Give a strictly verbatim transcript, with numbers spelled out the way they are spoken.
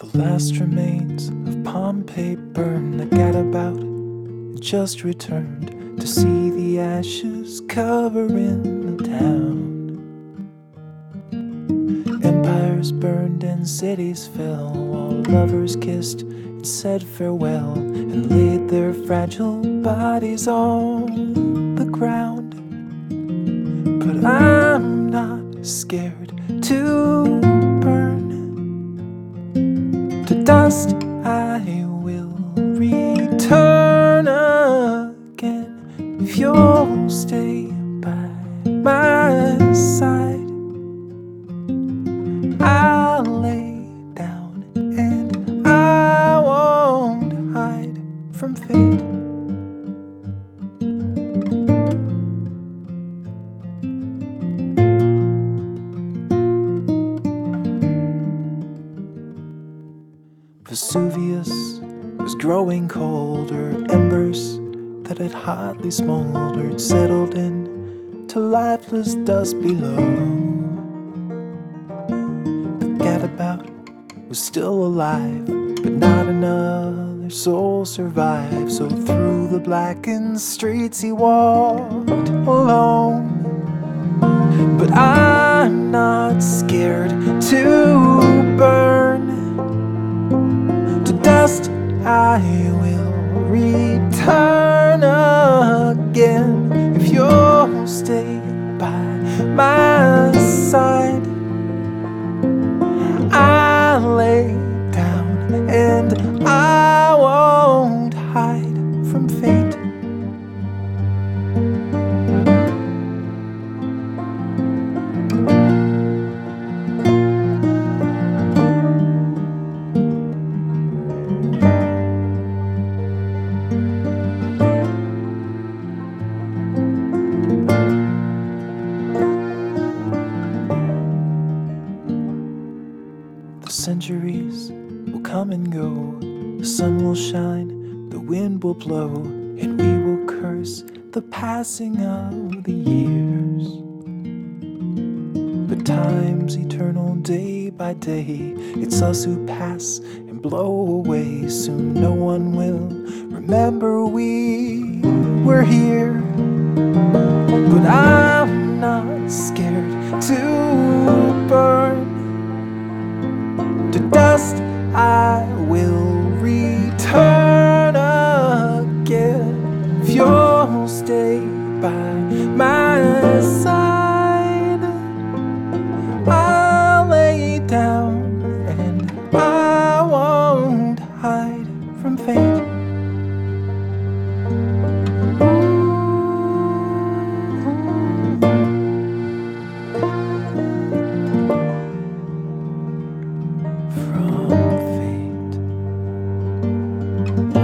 The last remains of Pompeii burn. The gadabout had just returned to see the ashes covering the town. Empires burned and cities fell, while lovers kissed and said farewell, and laid their fragile bodies on the ground. But I'm not scared to burn. To dust I will return again, if you'll stay by my side. I'll lay down and I won't hide from fate. Vesuvius was growing colder. Embers that had hotly smoldered settled in to lifeless dust below. The gadabout was still alive, but not another soul survived. So through the blackened streets he walked alone. But I'm not scared to burn. To dust I will return again, if you'll stay by my side. I'll lay down and I won't hide from fate. Centuries will come and go, the sun will shine, the wind will blow, and we will curse the passing of the years. But time's eternal, day by day, it's us who pass and blow away. Soon no one will remember we were here. But I'm not scared to burn. To dust I will return again, if you'll stay by my side. I'll lay down and I won't hide from fate. From fate.